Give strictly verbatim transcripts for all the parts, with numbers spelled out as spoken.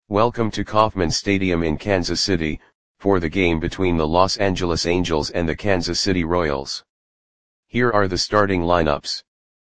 Welcome to Kauffman Stadium in Kansas City, for the game between the Los Angeles Angels and the Kansas City Royals. Here are the starting lineups.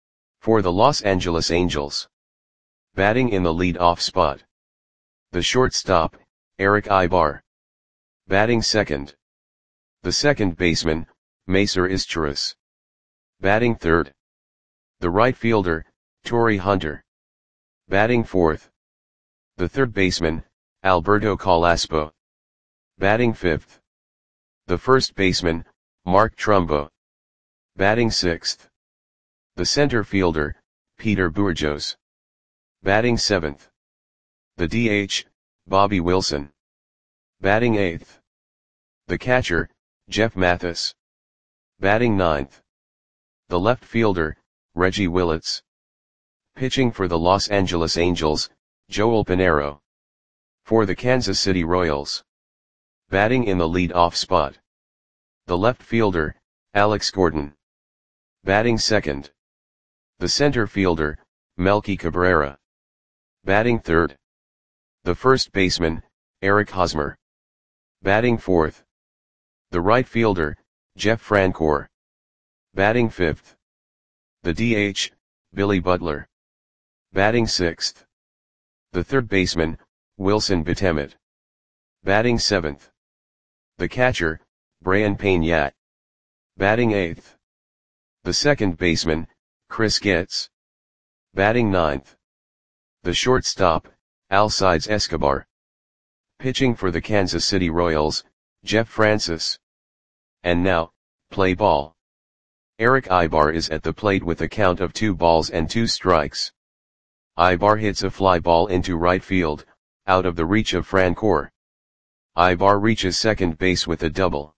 For the Los Angeles Angels. Batting in the lead-off spot. The shortstop, Erick Aybar. Batting second. The second baseman, Macer Izturis. Batting third. The right fielder, Torii Hunter. Batting fourth. The third baseman, Alberto Carrasco. Batting fifth. The first baseman, Mark Trumbo. Batting sixth. The center fielder, Peter Bourjos. Batting seventh. The D H, Bobby Wilson. Batting eighth. The catcher, Jeff Mathis. Batting ninth. The left fielder, Reggie Willits. Pitching for the Los Angeles Angels, Joel Piñeiro. For the Kansas City Royals. Batting in the lead-off spot. The left fielder, Alex Gordon. Batting second. The center fielder, Melky Cabrera. Batting third. The first baseman, Eric Hosmer. Batting fourth. The right fielder, Jeff Francoeur. Batting fifth. The D H, Billy Butler. Batting sixth. The third baseman, Wilson Betemit. Batting seventh. The catcher, Brayan Peña. Batting eighth. The second baseman, Chris Getz. Batting ninth. The shortstop, Alcides Escobar. Pitching for the Kansas City Royals, Jeff Francis. And now, play ball. Erick Aybar is at the plate with a count of two balls and two strikes. Aybar hits a fly ball into right field, out of the reach of Francoeur. Aybar reaches second base with a double.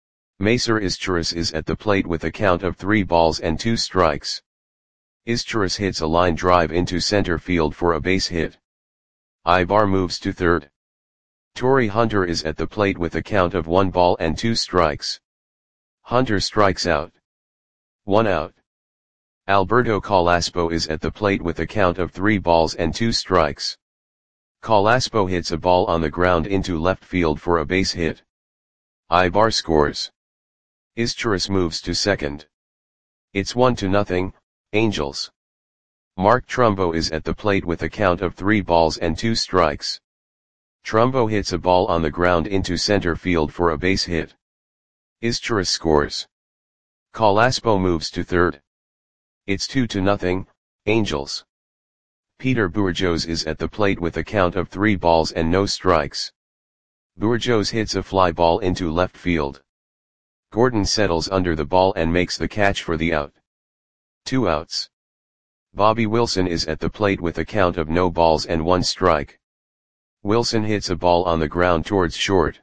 Macer Izturis is at the plate with a count of three balls and two strikes. Izturis hits a line drive into center field for a base hit. Aybar moves to third. Torii Hunter is at the plate with a count of one ball and two strikes. Hunter strikes out. One out. Alberto Carrasco is at the plate with a count of three balls and two strikes. Carrasco hits a ball on the ground into left field for a base hit. Aybar scores. Izturis moves to second. It's one to nothing, Angels. Mark Trumbo is at the plate with a count of three balls and two strikes. Trumbo hits a ball on the ground into center field for a base hit. Izturis scores. Carrasco moves to third. It's two to nothing, Angels. Peter Bourjos is at the plate with a count of three balls and no strikes. Bourjos hits a fly ball into left field. Gordon settles under the ball and makes the catch for the out. Two outs. Bobby Wilson is at the plate with a count of no balls and one strike. Wilson hits a ball on the ground towards short.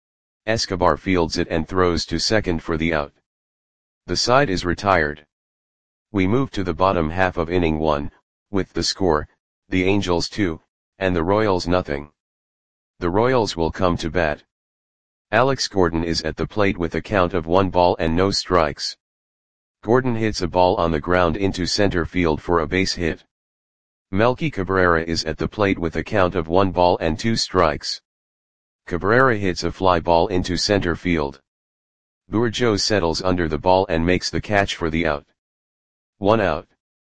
Escobar fields it and throws to second for the out. The side is retired. We move to the bottom half of inning one, with the score, the Angels two, and the Royals nothing. The Royals will come to bat. Alex Gordon is at the plate with a count of one ball and no strikes. Gordon hits a ball on the ground into center field for a base hit. Melky Cabrera is at the plate with a count of one ball and two strikes. Cabrera hits a fly ball into center field. Bourjos settles under the ball and makes the catch for the out. One out.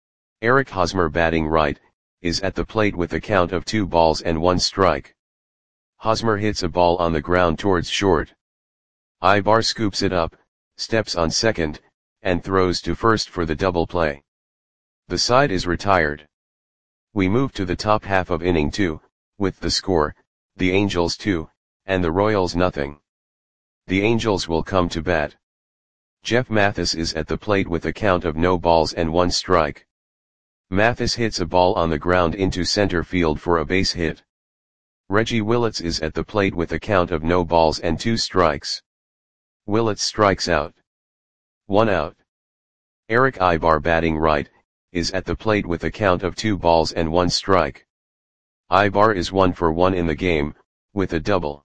Eric Hosmer, batting right, is at the plate with a count of two balls and one strike. Hosmer hits a ball on the ground towards short. Aybar scoops it up, steps on second, and throws to first for the double play. The side is retired. We move to the top half of inning two, with the score, the Angels two, and the Royals nothing. The Angels will come to bat. Jeff Mathis is at the plate with a count of no balls and one strike. Mathis hits a ball on the ground into center field for a base hit. Reggie Willits is at the plate with a count of no balls and two strikes. Willits strikes out. One out. Erick Aybar, batting right, is at the plate with a count of two balls and one strike. Aybar is one for one in the game, with a double.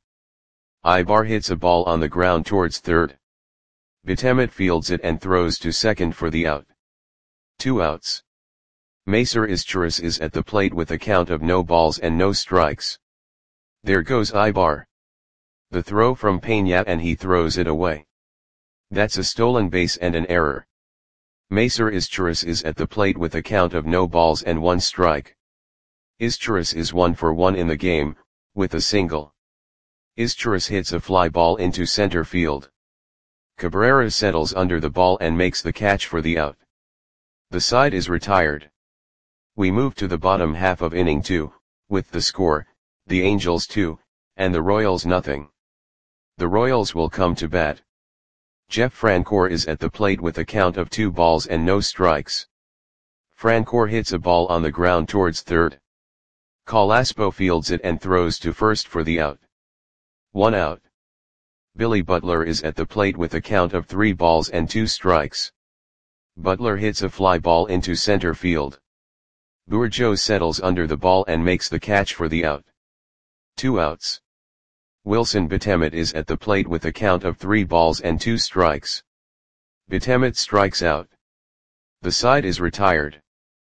Aybar hits a ball on the ground towards third. Betemit fields it and throws to second for the out. Two outs. Macer Izturis is at the plate with a count of no balls and no strikes. There goes Ibar. The throw from Peña and he throws it away. That's a stolen base and an error. Macer Izturis is at the plate with a count of no balls and one strike. Izturis is one for one in the game, with a single. Izturis hits a fly ball into center field. Cabrera settles under the ball and makes the catch for the out. The side is retired. We move to the bottom half of inning two, with the score, the Angels two, and the Royals nothing. The Royals will come to bat. Jeff Francoeur is at the plate with a count of two balls and no strikes. Francoeur hits a ball on the ground towards third. Calaspo fields it and throws to first for the out. One out. Billy Butler is at the plate with a count of three balls and two strikes. Butler hits a fly ball into center field. Bourgeau settles under the ball and makes the catch for the out. Two outs. Wilson Betemet is at the plate with a count of three balls and two strikes. Betemet strikes out. The side is retired.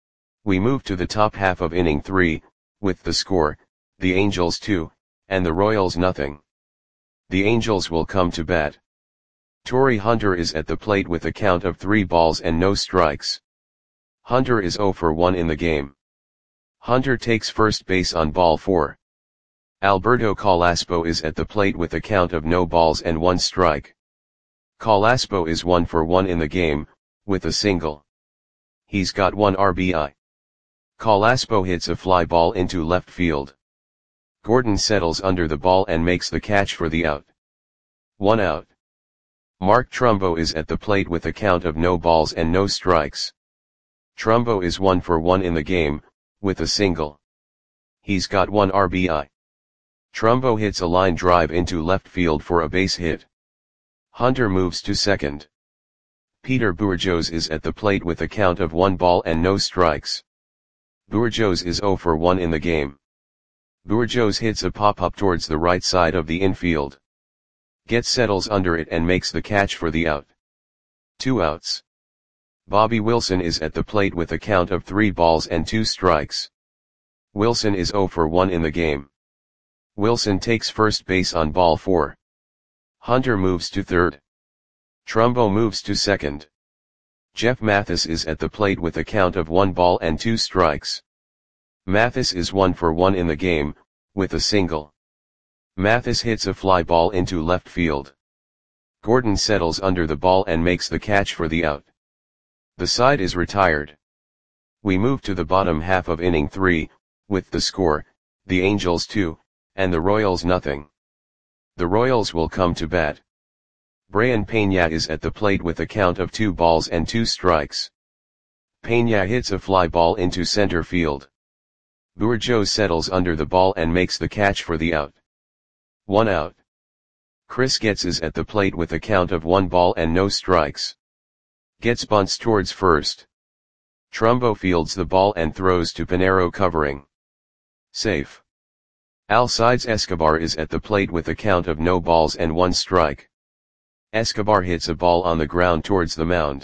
We move to the top half of inning three, with the score, the Angels two, and the Royals nothing. The Angels will come to bat. Torrey Hunter is at the plate with a count of three balls and no strikes. Hunter is zero for one in the game. Hunter takes first base on ball four. Alberto Calaspo is at the plate with a count of no balls and one strike. Calaspo is one for one in the game, with a single. He's got one R B I. Calaspo hits a fly ball into left field. Gordon settles under the ball and makes the catch for the out. One out. Mark Trumbo is at the plate with a count of no balls and no strikes. Trumbo is one for one in the game, with a single. He's got one R B I. Trumbo hits a line drive into left field for a base hit. Hunter moves to second. Peter Bourgeois is at the plate with a count of one ball and no strikes. Bourgeois is zero for one in the game. Bourgeois hits a pop-up towards the right side of the infield. Getz settles under it and makes the catch for the out. Two outs. Bobby Wilson is at the plate with a count of three balls and two strikes. Wilson is zero for one in the game. Wilson takes first base on ball four. Hunter moves to third. Trumbo moves to second. Jeff Mathis is at the plate with a count of one ball and two strikes. Mathis is one for one in the game, with a single. Mathis hits a fly ball into left field. Gordon settles under the ball and makes the catch for the out. The side is retired. We move to the bottom half of inning three, with the score, the Angels two, and the Royals nothing. The Royals will come to bat. Brayan Peña is at the plate with a count of two balls and two strikes. Peña hits a fly ball into center field. Bourgeois settles under the ball and makes the catch for the out. One out. Chris Getz is at the plate with a count of one ball and no strikes. Getz bunts towards first. Trumbo fields the ball and throws to Pinero covering. Safe. Alcides Escobar is at the plate with a count of no balls and one strike. Escobar hits a ball on the ground towards the mound.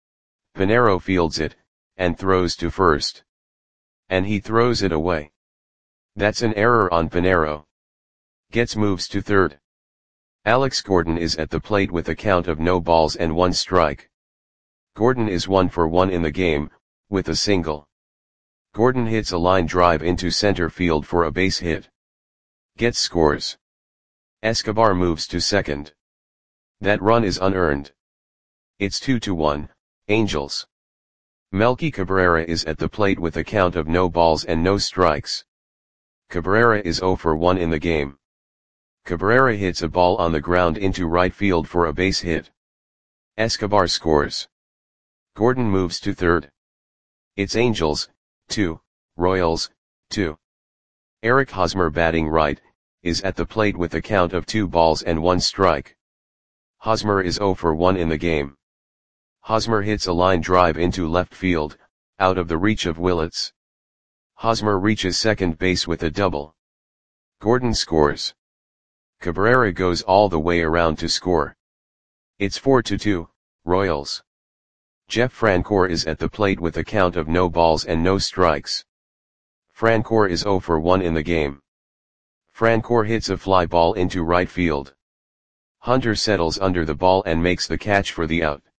Pinero fields it, and throws to first. And he throws it away. That's an error on Pinero. Getz moves to third. Alex Gordon is at the plate with a count of no balls and one strike. Gordon is one for one in the game, with a single. Gordon hits a line drive into center field for a base hit. Getz scores. Escobar moves to second. That run is unearned. It's two to one, Angels. Melky Cabrera is at the plate with a count of no balls and no strikes. Cabrera is zero for one in the game. Cabrera hits a ball on the ground into right field for a base hit. Escobar scores. Gordon moves to third. It's Angels, two, Royals, two. Eric Hosmer batting right, is at the plate with a count of two balls and one strike. Hosmer is zero for one in the game. Hosmer hits a line drive into left field, out of the reach of Willits. Hosmer reaches second base with a double. Gordon scores. Cabrera goes all the way around to score. It's four to two, Royals. Jeff Francoeur is at the plate with a count of no balls and no strikes. Francoeur is zero for one in the game. Francoeur hits a fly ball into right field. Hunter settles under the ball and makes the catch for the out.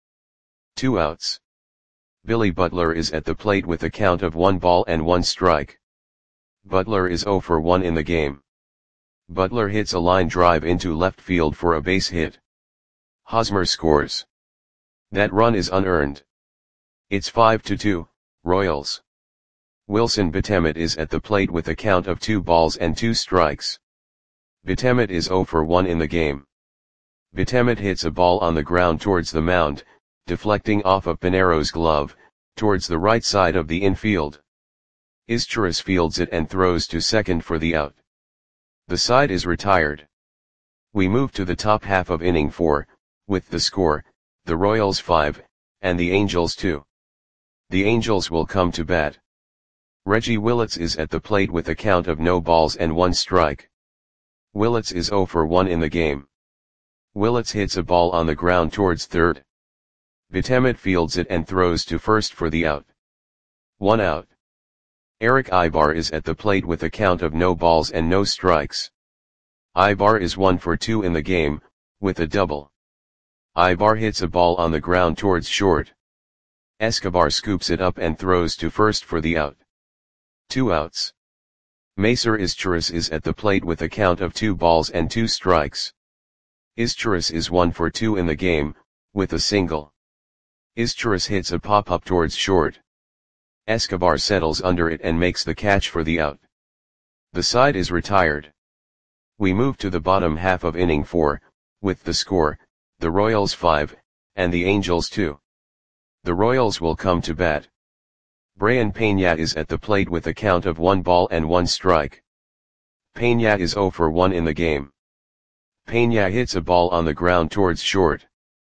Two outs. Billy Butler is at the plate with a count of one ball and one strike. Butler is zero for one in the game. Butler hits a line drive into left field for a base hit. Hosmer scores. That run is unearned. It's five to two, Royals. Wilson Betemet is at the plate with a count of two balls and two strikes. Betemet is zero for one in the game. Betemet hits a ball on the ground towards the mound, deflecting off of Pinero's glove, towards the right side of the infield. Izturis fields it and throws to second for the out. The side is retired. We move to the top half of inning four, with the score, the Royals five, and the Angels two. The Angels will come to bat. Reggie Willits is at the plate with a count of no balls and one strike. Willits is zero for one in the game. Willits hits a ball on the ground towards third. Betemet fields it and throws to first for the out. One out. Eric Ibar is at the plate with a count of no balls and no strikes. Ibar is one for two in the game, with a double. Ibar hits a ball on the ground towards short. Escobar scoops it up and throws to first for the out. Two outs. Macer Izturis is at the plate with a count of two balls and two strikes. Izturis is one for two in the game, with a single. Izturis hits a pop-up towards short. Escobar settles under it and makes the catch for the out. The side is retired. We move to the bottom half of inning four, with the score, the Royals five, and the Angels two. The Royals will come to bat. Brayan Peña is at the plate with a count of one ball and one strike. Peña is zero for one in the game. Peña hits a ball on the ground towards short.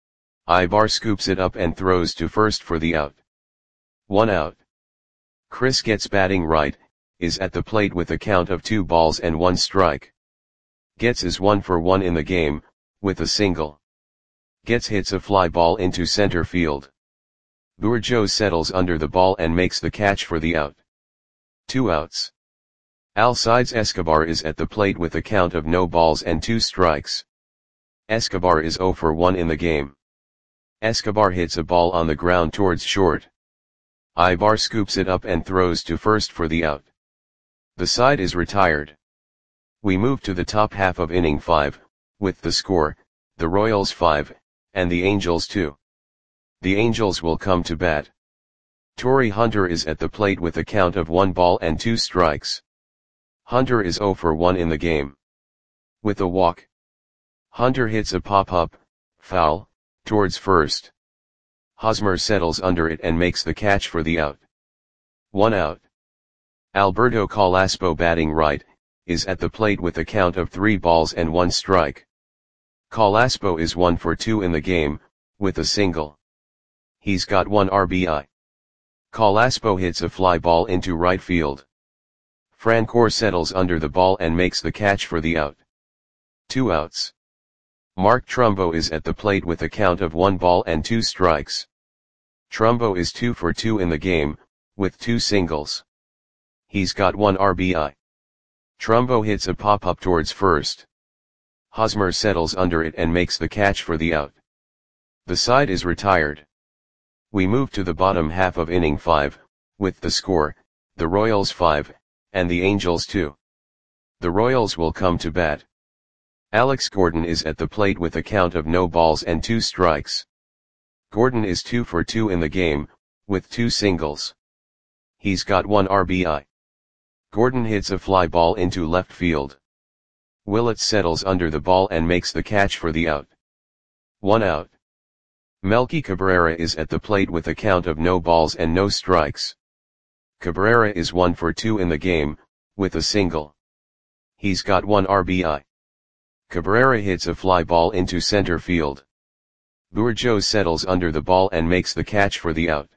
Ibar scoops it up and throws to first for the out. One out. Chris Getz, batting right, is at the plate with a count of two balls and one strike. Getz is one for one in the game, with a single. Getz hits a fly ball into center field. Bourgeau settles under the ball and makes the catch for the out. Two outs. Alcides Escobar is at the plate with a count of no balls and two strikes. Escobar is zero for one in the game. Escobar hits a ball on the ground towards short. Ibar scoops it up and throws to first for the out. The side is retired. We move to the top half of inning five, with the score, the Royals five, and the Angels two. The Angels will come to bat. Torii Hunter is at the plate with a count of one ball and two strikes. Hunter is zero for one in the game. With a walk. Hunter hits a pop-up, foul, towards first. Hosmer settles under it and makes the catch for the out. One out. Alberto Calaspo, batting right, is at the plate with a count of three balls and one strike. Calaspo is one for two in the game, with a single. He's got one R B I. Calaspo hits a fly ball into right field. Francoeur settles under the ball and makes the catch for the out. Two outs. Mark Trumbo is at the plate with a count of one ball and two strikes. Trumbo is two for two in the game, with two singles. He's got one R B I. Trumbo hits a pop-up towards first. Hosmer settles under it and makes the catch for the out. The side is retired. We move to the bottom half of inning five, with the score, the Royals five, and the Angels two. The Royals will come to bat. Alex Gordon is at the plate with a count of no balls and two strikes. Gordon is two for two in the game, with two singles. He's got one R B I. Gordon hits a fly ball into left field. Willits settles under the ball and makes the catch for the out. One out. Melky Cabrera is at the plate with a count of no balls and no strikes. Cabrera is one for two in the game, with a single. He's got one R B I. Cabrera hits a fly ball into center field. Bourgeau settles under the ball and makes the catch for the out.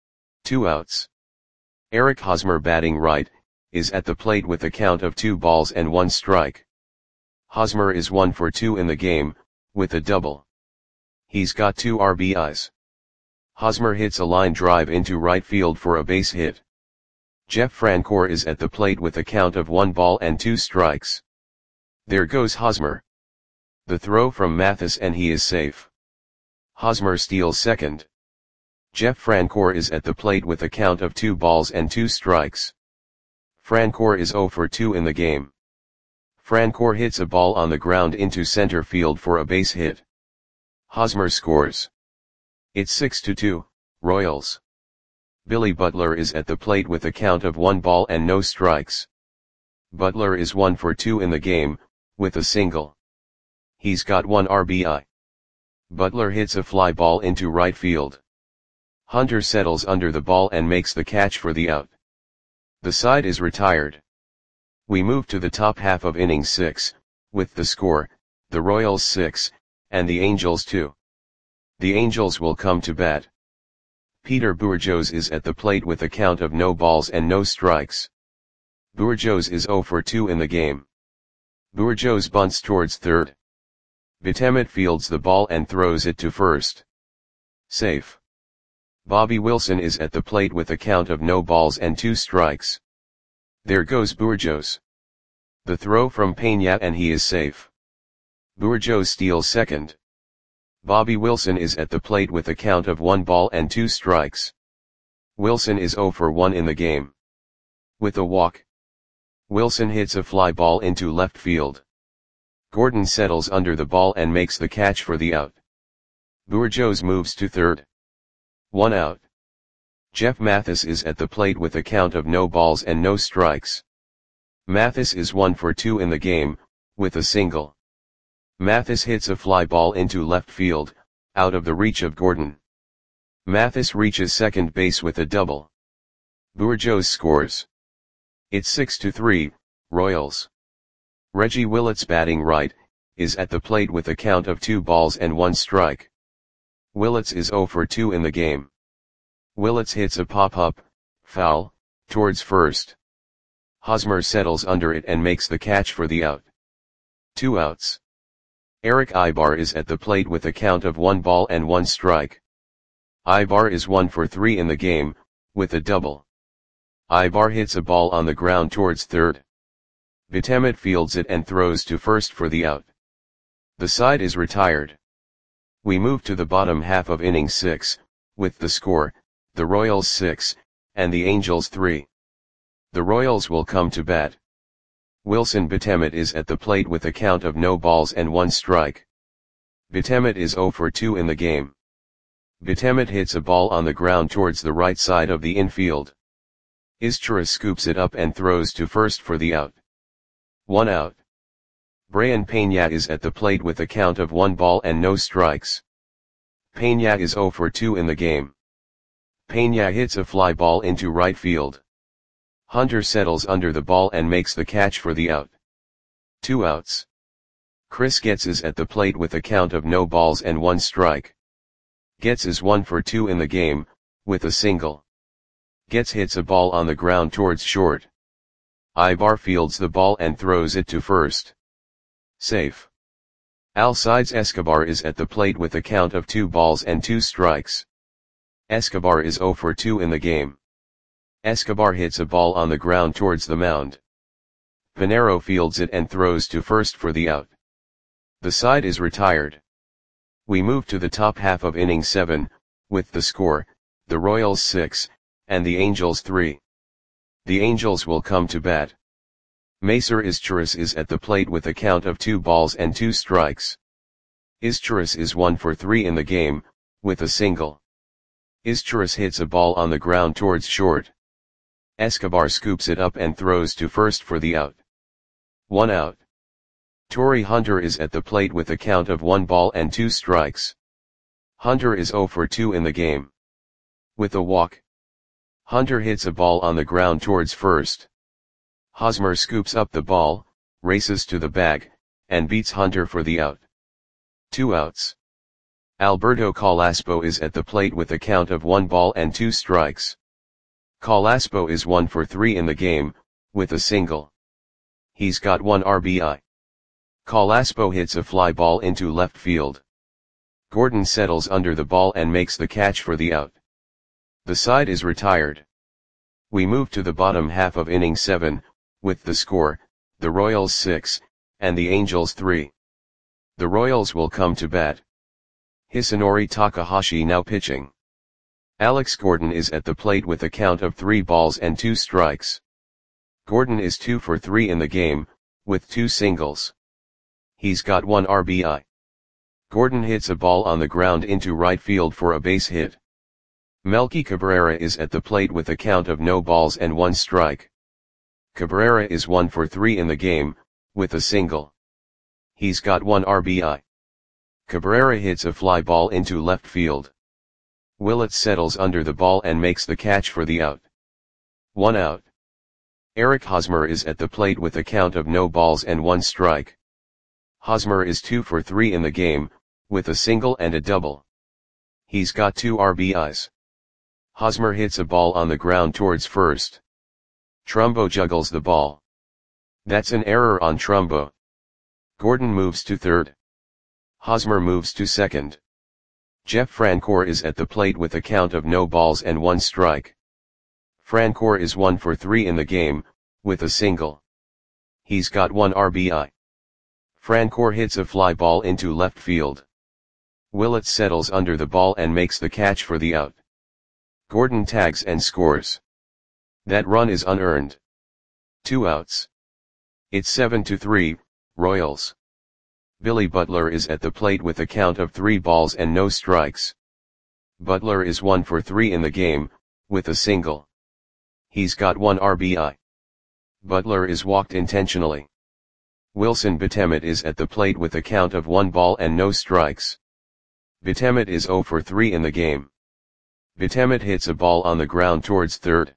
Two outs. Eric Hosmer, batting right, is at the plate with a count of two balls and one strike. Hosmer is one for two in the game, with a double. He's got two R B Is. Hosmer hits a line drive into right field for a base hit. Jeff Francoeur is at the plate with a count of one ball and two strikes. There goes Hosmer. The throw from Mathis and he is safe. Hosmer steals second. Jeff Francoeur is at the plate with a count of two balls and two strikes. Francoeur is zero for two in the game. Francoeur hits a ball on the ground into center field for a base hit. Hosmer scores. It's six to two, Royals. Billy Butler is at the plate with a count of one ball and no strikes. Butler is one for two in the game, with a single. He's got one R B I. Butler hits a fly ball into right field. Hunter settles under the ball and makes the catch for the out. The side is retired. We move to the top half of inning six, with the score, the Royals six, and the Angels two. The Angels will come to bat. Peter Bourjos is at the plate with a count of no balls and no strikes. Bourjos is zero for two in the game. Bourjos bunts towards third. Betemet fields the ball and throws it to first. Safe. Bobby Wilson is at the plate with a count of no balls and two strikes. There goes Bourjos. The throw from Peña and he is safe. Bourjos steals second. Bobby Wilson is at the plate with a count of one ball and two strikes. Wilson is zero for one in the game. With a walk, Wilson hits a fly ball into left field. Gordon settles under the ball and makes the catch for the out. Bourjos moves to third. One out. Jeff Mathis is at the plate with a count of no balls and no strikes. Mathis is one for two in the game, with a single. Mathis hits a fly ball into left field, out of the reach of Gordon. Mathis reaches second base with a double. Bourjos scores. It's six to three, Royals. Reggie Willits, batting right, is at the plate with a count of two balls and one strike. Willits is zero for two in the game. Willits hits a pop-up, foul, towards first. Hosmer settles under it and makes the catch for the out. Two outs. Eric Ibar is at the plate with a count of one ball and one strike. Ibar is one for three in the game, with a double. Ibar hits a ball on the ground towards third. Betemet fields it and throws to first for the out. The side is retired. We move to the bottom half of inning six, with the score, the Royals six, and the Angels three. The Royals will come to bat. Wilson Betemet is at the plate with a count of no balls and one strike. Betemet is zero for two in the game. Betemet hits a ball on the ground towards the right side of the infield. Izturis scoops it up and throws to first for the out. One out. Brayan Peña is at the plate with a count of one ball and no strikes. Peña is zero for two in the game. Peña hits a fly ball into right field. Hunter settles under the ball and makes the catch for the out. Two outs. Chris Getz is at the plate with a count of no balls and one strike. Getz is one for two in the game, with a single. Getz hits a ball on the ground towards short. Ibar fields the ball and throws it to first. Safe. Alcides Escobar is at the plate with a count of two balls and two strikes. Escobar is zero for two in the game. Escobar hits a ball on the ground towards the mound. Pinero fields it and throws to first for the out. The side is retired. We move to the top half of inning seven, with the score, the Royals six, and the Angels three. The Angels will come to bat. Macer Izturis is at the plate with a count of two balls and two strikes. Izturis is one for three in the game, with a single. Izturis hits a ball on the ground towards short. Escobar scoops it up and throws to first for the out. One out. Torii Hunter is at the plate with a count of one ball and two strikes. Hunter is zero for two in the game. With a walk, Hunter hits a ball on the ground towards first. Hosmer scoops up the ball, races to the bag, and beats Hunter for the out. Two outs. Alberto Calaspo is at the plate with a count of one ball and two strikes. Calaspo is one for three in the game, with a single. He's got one R B I. Calaspo hits a fly ball into left field. Gordon settles under the ball and makes the catch for the out. The side is retired. We move to the bottom half of inning seven, with the score, the Royals six, and the Angels three. The Royals will come to bat. Hisanori Takahashi now pitching. Alex Gordon is at the plate with a count of three balls and two strikes. Gordon is two for three in the game, with two singles. He's got one R B I. Gordon hits a ball on the ground into right field for a base hit. Melky Cabrera is at the plate with a count of no balls and one strike. Cabrera is one for three in the game, with a single. He's got one R B I. Cabrera hits a fly ball into left field. Willett settles under the ball and makes the catch for the out. One out. Eric Hosmer is at the plate with a count of no balls and one strike. Hosmer is two for three in the game, with a single and a double. He's got two R B Is. Hosmer hits a ball on the ground towards first. Trumbo juggles the ball. That's an error on Trumbo. Gordon moves to third. Hosmer moves to second. Jeff Francoeur is at the plate with a count of no balls and one strike. Francoeur is one for three in the game, with a single. He's got one R B I. Francoeur hits a fly ball into left field. Willett settles under the ball and makes the catch for the out. Gordon tags and scores. That run is unearned. Two outs. It's seven to three, Royals. Billy Butler is at the plate with a count of three balls and no strikes. Butler is one for three in the game, with a single. He's got one R B I. Butler is walked intentionally. Wilson Betemet is at the plate with a count of one ball and no strikes. Betemet is zero for three in the game. Betemet hits a ball on the ground towards third.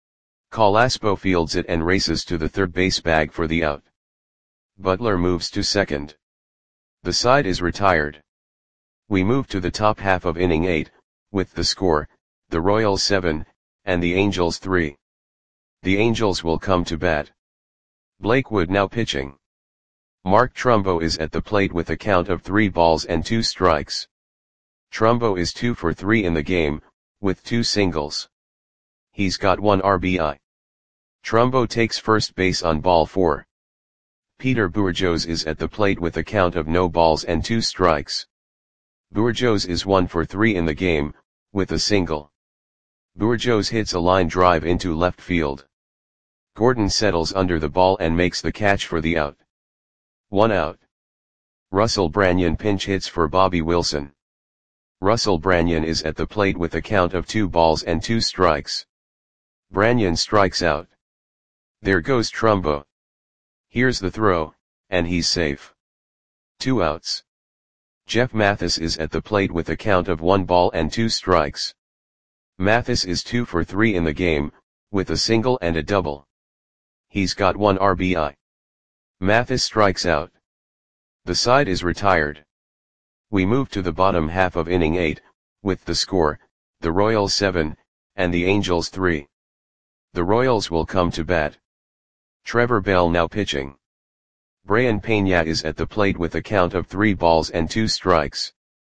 Calaspo fields it and races to the third base bag for the out. Butler moves to second. The side is retired. We move to the top half of inning eight, with the score, the Royals seven, and the Angels three. The Angels will come to bat. Blake Wood now pitching. Mark Trumbo is at the plate with a count of three balls and two strikes. Trumbo is two for three in the game, with two singles. He's got one R B I. Trumbo takes first base on ball four. Peter Bourjos is at the plate with a count of no balls and two strikes. Bourjos is one for three in the game, with a single. Bourjos hits a line drive into left field. Gordon settles under the ball and makes the catch for the out. One out. Russell Branyan pinch hits for Bobby Wilson. Russell Branyan is at the plate with a count of two balls and two strikes. Branyan strikes out. There goes Trumbo. Here's the throw, and he's safe. Two outs. Jeff Mathis is at the plate with a count of one ball and two strikes. Mathis is two for three in the game, with a single and a double. He's got one R B I. Mathis strikes out. The side is retired. We move to the bottom half of inning eight, with the score, the Royals seven, and the Angels three. The Royals will come to bat. Trevor Bell now pitching. Brayan Peña is at the plate with a count of three balls and two strikes.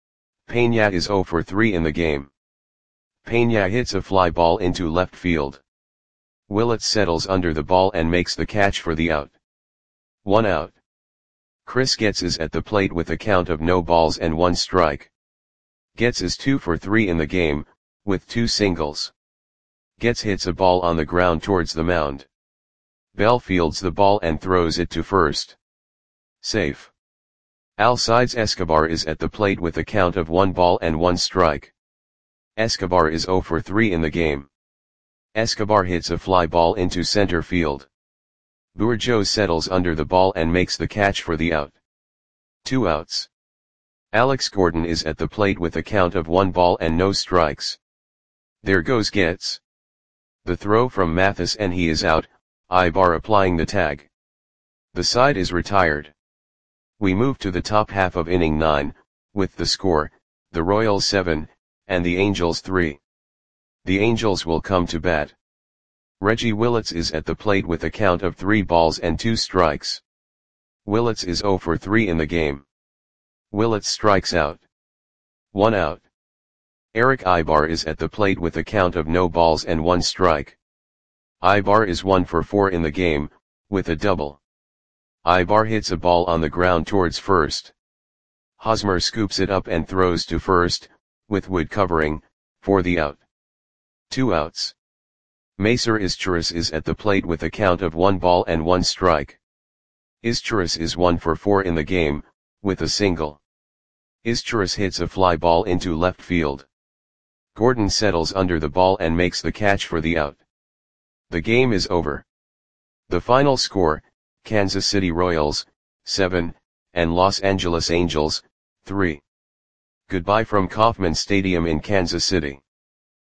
Peña is zero for three in the game. Peña hits a fly ball into left field. Willett settles under the ball and makes the catch for the out. One out. Chris Getz is at the plate with a count of no balls and one strike. Getz is two for three in the game, with two singles. Getz hits a ball on the ground towards the mound. Bell fields the ball and throws it to first. Safe. Alcides Escobar is at the plate with a count of one ball and one strike. Escobar is zero for three in the game. Escobar hits a fly ball into center field. Bourjos settles under the ball and makes the catch for the out. Two outs. Alex Gordon is at the plate with a count of one ball and no strikes. There goes Getz. The throw from Mathis and he is out, Ibar applying the tag. The side is retired. We move to the top half of inning nine, with the score, the Royals seven, and the Angels three. The Angels will come to bat. Reggie Willits is at the plate with a count of three balls and two strikes. Willits is zero for three in the game. Willits strikes out. One out. Eric Ibar is at the plate with a count of no balls and one strike. Ibar is one for four in the game, with a double. Ibar hits a ball on the ground towards first. Hosmer scoops it up and throws to first, with Wood covering, for the out. Two outs. Macer Izturis is at the plate with a count of one ball and one strike. Izturis is one for four in the game, with a single. Izturis hits a fly ball into left field. Gordon settles under the ball and makes the catch for the out. The game is over. The final score, Kansas City Royals, seven, and Los Angeles Angels, three. Goodbye from Kauffman Stadium in Kansas City.